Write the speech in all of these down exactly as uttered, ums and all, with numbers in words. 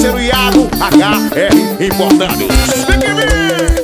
parceiro Iago, H R Importados. Tem que vir!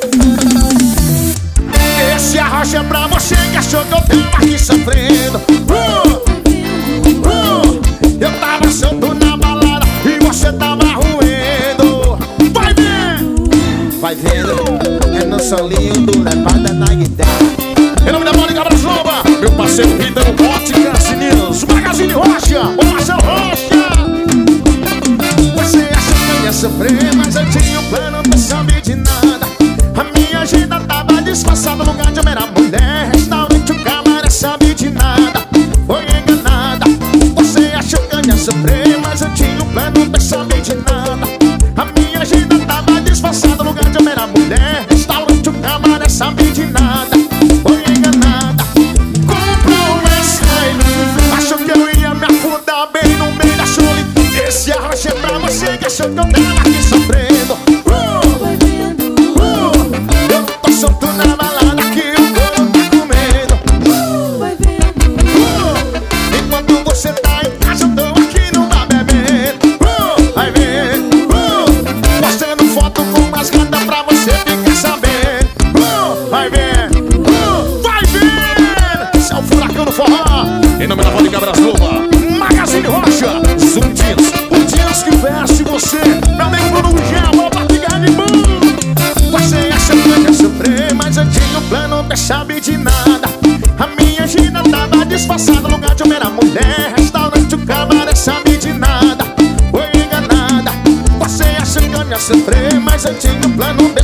Esse arrocha é pra você que achou que eu tava aqui sofrendo. uh, uh, Eu tava solto na balada e você tava ruendo. Vai vendo! Vai vendo, é no solinho do levada na guitarra. Em nome da Mônica Braslova, meu parceiro Vitor Óticas News, Magazine Rocha, o Marcelo Rocha. Você achou que eu ia sofrer, mas eu tinha um plano, não sabe de nada. A minha agenda tava disfarçada, no lugar de eu era mulher. Restaurante, o camaré, sabe de nada. Foi enganada. Você achou que eu ia sofrer, mas eu tinha um plano, não sabe de nada. A minha agenda tava disfarçada, no lugar de eu era mulher. Restaurante, o camaré, sabe de nada. Foi enganada. Comprou um Skyline, achou que eu ia me afundar bem no meio da chole. Esse arrocha é pra você que achou que eu tava aqui sofrendo. uh, uh, Eu tô solto na balada que o couro tá comendo. uh, Enquanto você tá em casa eu tô aqui no bar bebendo. uh, Vai ver, uh, postando foto com as gatas pra você ficar sabendo. uh, Vai ver, uh, vai ver. Esse é o furacão do forró. Em nome da Mônica Braslova, Magazine Rocha, Zoom Jeans, o jeans que veste você. Meu amigo Bruno Gel, pra pegar de bom. Você achou que eu ia sofrer, mas eu tinha um plano, não sabe de nada. A minha agenda tava disfarçada, no lugar de eu era mulher. Restaurante, o camaré, sabe de nada. Foi enganada. Você achou que eu ia sofrer, mas eu tinha um plano,